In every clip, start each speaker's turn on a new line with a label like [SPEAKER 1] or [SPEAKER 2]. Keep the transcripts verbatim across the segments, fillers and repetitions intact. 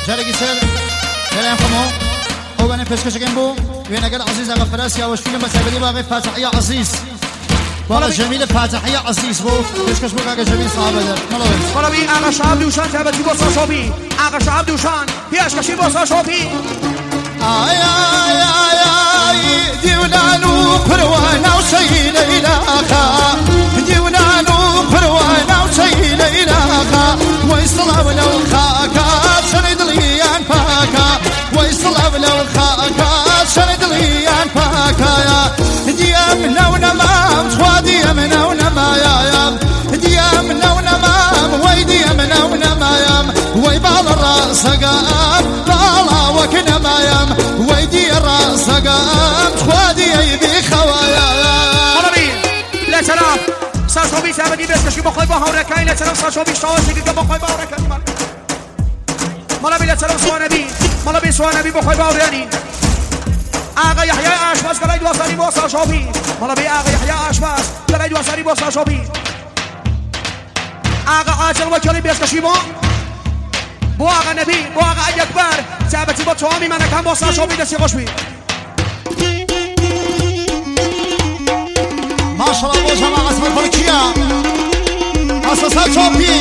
[SPEAKER 1] جارێکی سەر لەلایەن خۆمەوە ئەو بەنێ پێشکەشەکەم بۆ وێنەگەر عەزیز ئاغا فراس یاوەشفیلم بە تایبەتی بۆ ئاغای فاتحیە عەزیز والله جميل فاتحية عزيز بو بيشكش بو آقا جميل صحابة در ملوين
[SPEAKER 2] ملوين آقا شعب دوشان تابتي بو ساشوبي آقا شعب دوشان بيشكشي بو ساشوبي
[SPEAKER 1] آي آي آي آي ديونانو پروانا وشيل إلاخا ديونانو پروانا وشيل إلاخا ويصلا ولو خاكا شرد ليان فاكا ويصلا ولو خاكا شرد ليان فاكا يا ديامنا ونمام ديامنا ونمايام ديامنا ونمام وي ديامنا ونمايام وي بال الراس قام بالا وكنمايام وي دي الراس قام خوادي يبي خوايا
[SPEAKER 2] مرمي لا سلام ساشوبي سابدي بس كشي بخوي بهوركاي لا سلام ساشوبي شاوشي كده بخوي بهوركاي مرمي لا سلام سوانبي مرمي سوانبي بخوي بهورياني آقا يحيى آشباز قلعید واسانی با ساشوبی مالا بی آقا يحيى آشباز قلعید واسانی با ساشوبی آقا عاجل وكيلي بيسكشي بو بو آقا نبي بو آقا اکبر ثابتی با توامی من کم با ساشوبی دستی خوش بی
[SPEAKER 1] ماشاءالله بو جماعة اسم الفرقية اساسات شوبي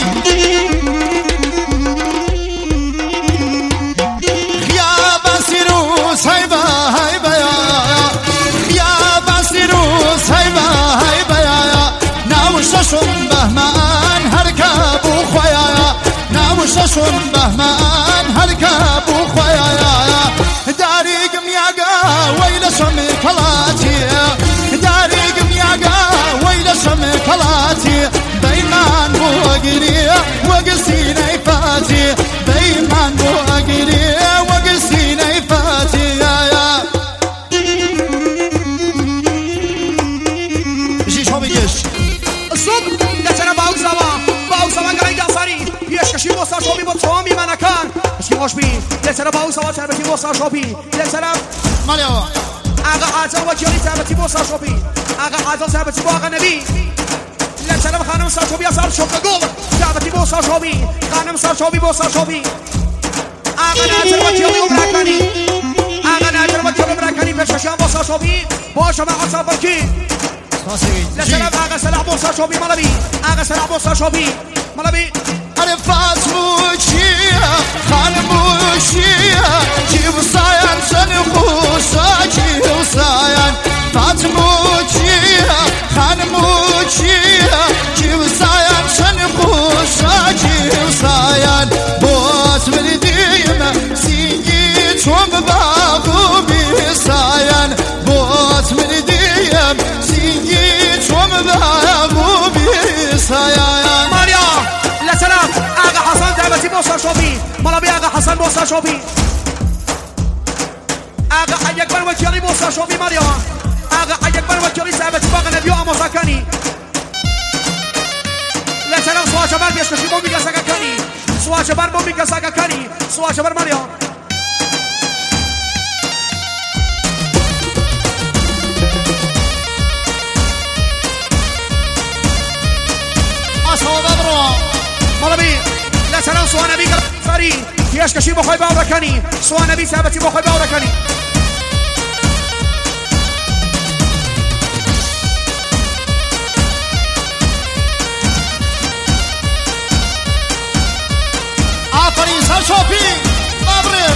[SPEAKER 1] غياب سيروس هيبة هيبة يا غياب سيروس هيبة هيبة يا ناوششم بهمان هركب وخويا ناوششم بهمان هركب وخويا داري قمياقا ويل شمي كلاتي داري قمياقا ويل شمي كلاتي بيمان بو اقري وقسيني فاتي بيمان بو اقري وقسيني فاتي يا يا جي شو بيجيش
[SPEAKER 2] الصبح لسنا باوزاوا باوزاوا قاعد قصري يشكشي بوسا شوبي بطوامي منكان اشكي خوش بي لسنا باوزاوا ثابتي بوسا شوبي لسنا
[SPEAKER 1] ماليوا
[SPEAKER 2] آقا عاجل وكيلي ثابتي بوسا شوبي آقا عاجل ثابتي بو آقا نبي لسنا خانم ساشوبي اصار شوكا قول ثابتي بوسا شوبي خانم ساشوبي بوسا شوبي آقا ناجل وكيلي ومراكاني آقا ناجل وكيلي ومراكاني بشكشيان بوسا شوبي بوشا مع عصا بركي لا سلام آقا سلام بوسا شوبي ملبي آقا سلام بوسا شوبي ملبي
[SPEAKER 1] عرفات موشيا خان موشيا جيب صايان سنخوصا جيب صايان فات موشيا خان موشيا جيب صايان سنخوصا جيب صايان بوت مرديم سيجي توم باقو بصايان بوت مرديم سيجي توم باقو بصايان
[SPEAKER 2] ماريا لا سلام آقا حسن ثابتي بوسا شوبي ملبي آقا حسن بوسا شوبي آقا اکبر وكيلي بوسا شوبي ماريا آقا اکبر وكيلي ثابتي باقا نبيو أمو ساكاني لا سلام سوا شبار بيشكشي بومي كساكا كاني سوا شبار بومي كساكا كاني سوا شبار ماريا
[SPEAKER 1] أصوب أبرو
[SPEAKER 2] ملبي لا سلام سوا نبي قصري يشكشي بخوي باوركاني سوا نبي ثابتي بخوي باوركاني
[SPEAKER 1] آفرین سر شوپی مبروک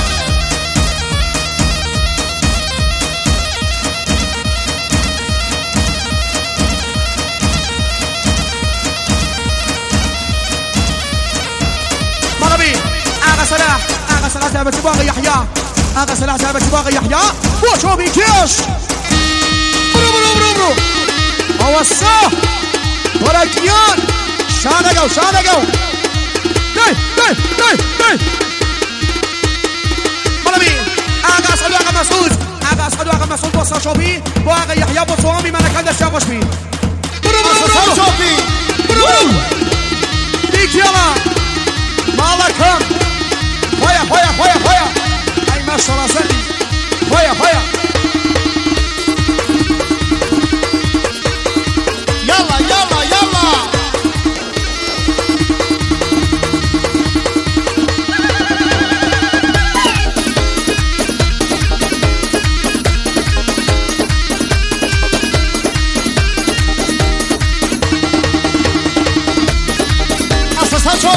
[SPEAKER 2] ملبي آقا سلاح آقا سلاح ثابتي باقي يحيى آقا سلاح ثابتي باقي يحيى وشو بيكيش برو برو برو برو اوسا ولكيان شانقو شانقو داي داي داي داي ملبي آقا اسعد آقا مسعود آقا اسعد آقا مسعود وصا شوبي واقع يحيى بطوامي ما كان دشا خوش بي برو برو برو
[SPEAKER 1] شوپی
[SPEAKER 2] برو برو ديك يلا مالكم هيا هيا هيا هيا اي ما شاء الله سلي هيا هيا
[SPEAKER 1] يلا يلا يلا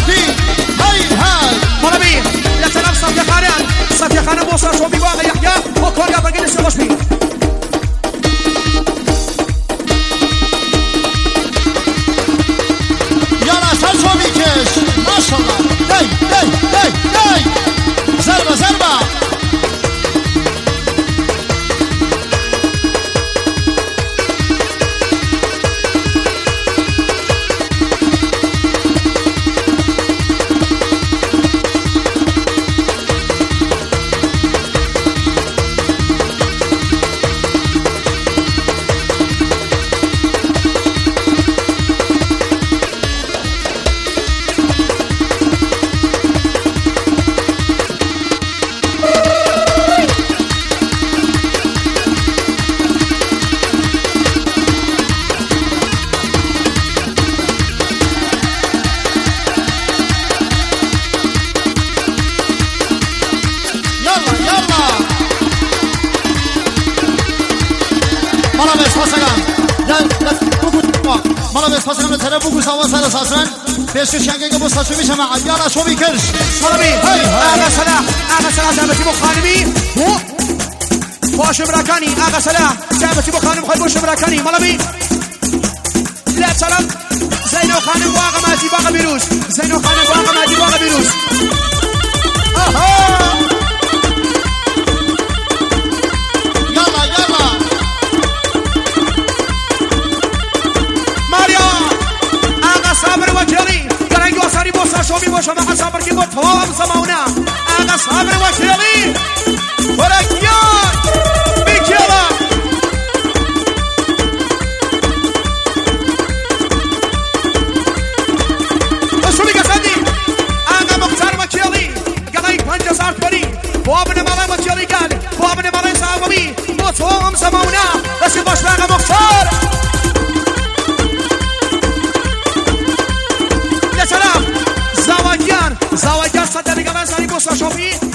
[SPEAKER 1] شوفي هاي هاي
[SPEAKER 2] مربي لا تلعب صافي خانان صافي خانان بوصل شوفي واقع يحيى وكل قبل قلنا سيغوش بي
[SPEAKER 1] يلا سال شوفي كش ما شاء الله داي داي داي داي ضربة ضربة بيش شنقة قبل صار شو بيش مع يلا شو بيكرش
[SPEAKER 2] مربي آغا سلاح آغا سلاح زابتي بو خانمي باش مراكاني آغا سلاح زابتي بو خانم خيبوش مراكاني مربي لا سلام زينو خانم واغا ماتي باغا بيروس زينو خانم واغا ماتي باغا بيروس
[SPEAKER 1] اها يلا يلا
[SPEAKER 2] ماريو آغا صابر وجري صاري بوسا شوبي بوشا مع صابر كي بوت فوام سماونا انا صابر وكيلي وركيان بكيلا وشوبي قصدي انا مختار وكيلي قضي بنجا صار كبري وابن مالا وكيلي قال وابن مالا صابي بوت فوام سماونا بس باش لاغا مختار زاوجان زاوجان صدق قبل ساري بوسا شوفي